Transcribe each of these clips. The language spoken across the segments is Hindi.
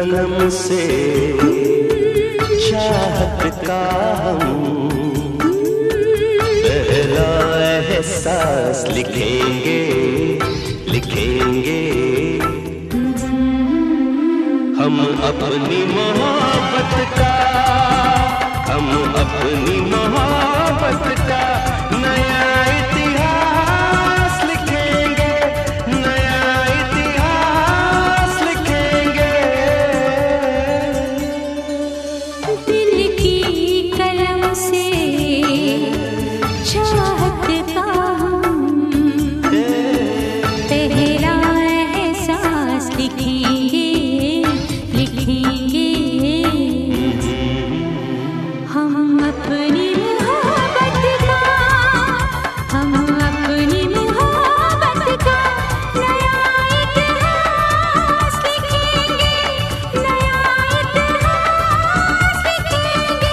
कलम से चाहत का हम पहला एहसास लिखेंगे लिखेंगे। हम अपनी मोहब्बत का, हम अपनी मोहब्बत का नया इतिहास लिखेंगे, नया इतिहास लिखेंगे। दिल की कलम से चाहत का हम पहला एहसास लिखेंगे लिखेंगे। हम अपनी मोहब्बत का, हम अपनी मोहब्बत का नया इतिहास लिखेंगे, नया इतिहास लिखेंगे।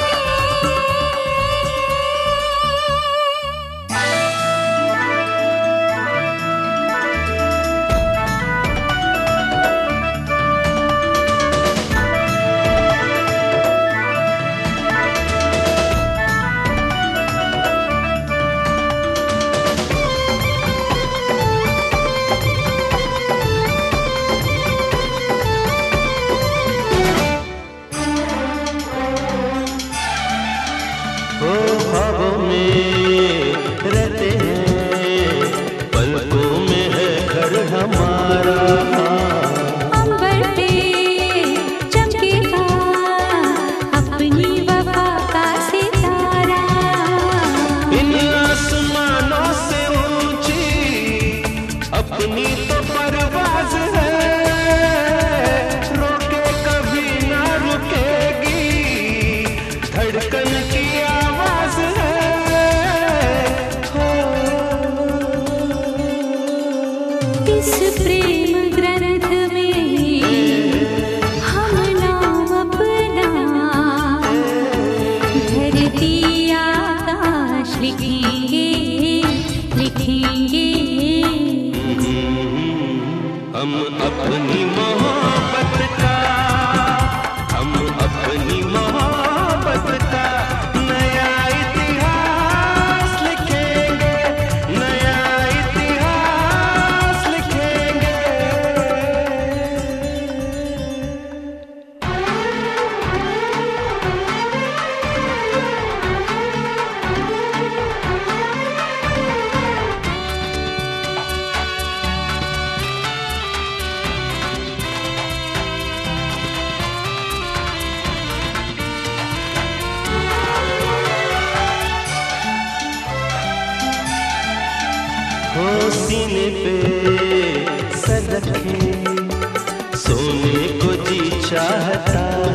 ख्वाबों में रहते हैं, पलकों में है घर हमारा। अंबर पे चमकेगा अपनी वफा का सितारा। इन आसमानों से ऊंची अपनी तो परवाज है, रोके कभी ना रुकेगी धड़कन की आवाज है। इस प्रेम ग्रंथ में हम नाम अपना धरती आकाश लिखेंगे लिखेंगे। हम अपनी मोहब्बत का, हम अपनी मोहब्बत का नया इतिहास लिखेंगे, नया इतिहास लिखेंगे। हो सीने पे सर रखे सोने को जी चाहता